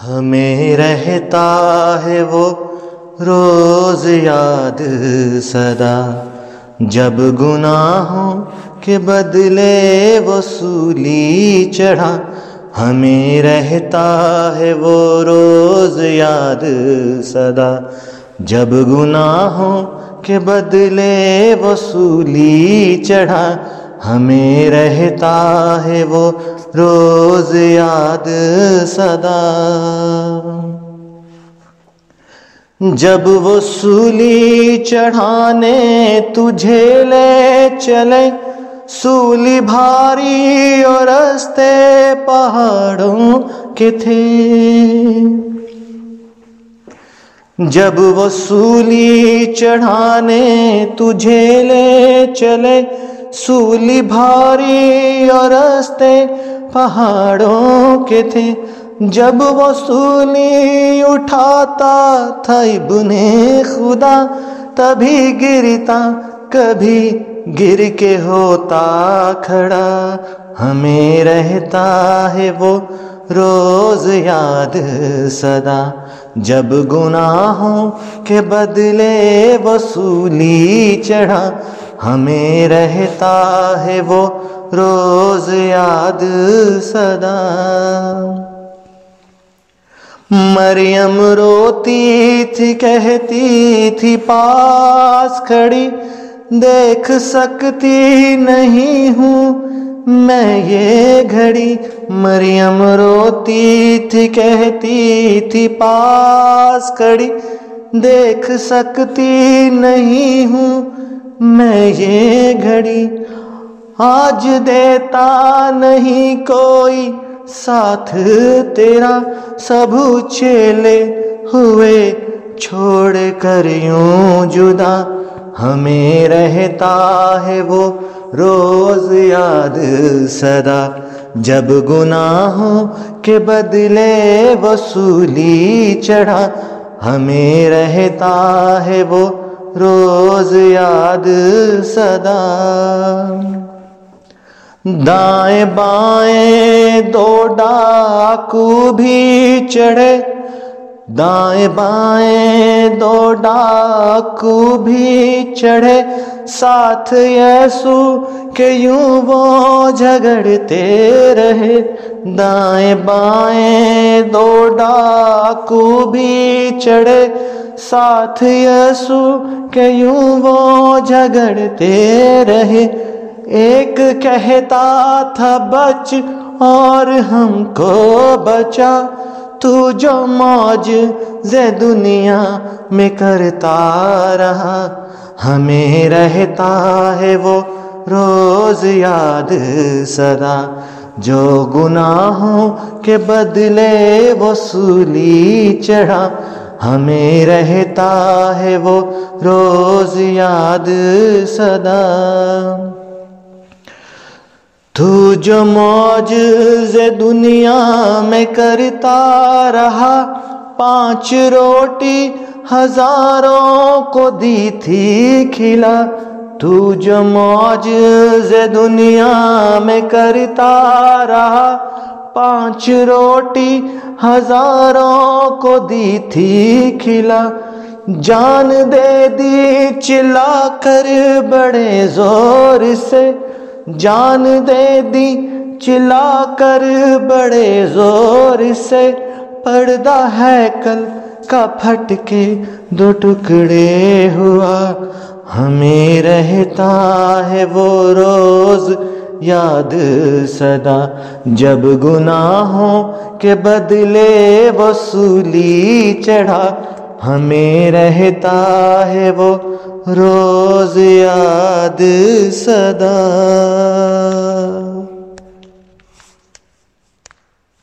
हमें रहता है वो रोज याद सदा, जब गुनाहों के बदले वसूली चढ़ा। हमें रहता है वो रोज याद सदा, जब गुनाहों के बदले वसूली चढ़ा। हमें रहता है वो रोज याद सदा। जब वसूली चढ़ाने तुझे ले चले, सूली भारी और रास्ते पहाड़ों के थे। जब वसूली चढ़ाने तुझे ले चले, सूली भारी और रास्ते पहाड़ों के थे। जब वसूली उठाता था इब्ने खुदा, तभी गिरता कभी गिर के होता खड़ा। हमें रहता है वो रोज याद सदा, जब गुनाहों के बदले वसूली चढ़ा। हमें रहता है वो रोज याद सदा। मरियम रोती थी, कहती थी पास खड़ी, देख सकती नहीं हूँ मैं ये घड़ी। मरियम रोती थी, कहती थी पास खड़ी, देख सकती नहीं हूँ मैं ये घड़ी। आज देता नहीं कोई साथ तेरा, सब चेले हुए छोड़ कर यूं जुदा। हमें रहता है वो रोज याद सदा, जब गुनाहों के बदले वसूली चढ़ा। हमें रहता है वो रोज याद सदा। दाएं बाएं दो डाकू भी चढ़े, दाएं बाएं दो डाकू भी चढ़े, साथ यीशु के यूं वो झगड़ते रहे। दाएं बाएं दो डाकू भी चढ़े, साथ यीशु के यूं वो झगड़ते रहे। एक कहता था बच और हमको बचा, तू जो मौज जे दुनिया में करता रहा। हमें रहता है वो रोज याद सदा, जो गुनाहों के बदले वसूली चढ़ा। हमें रहता है वो रोज याद सदा। तू जो मौज जे दुनिया में करता रहा, 5 रोटी हजारों को दी थी खिला। तू जो मौज जे दुनिया में करता रहा, 5 रोटी हजारों को दी थी खिला। जान दे दी चिल्ला कर बड़े जोर से, जान दे दी चिल्ला कर बड़े जोर से। पर्दा हैकल का फटके 2 टुकड़े हुआ। हमें रहता है वो रोज याद सदा, जब गुनाहों के बदले वसूली चढ़ा। हमें रहता है वो रोज याद सदा।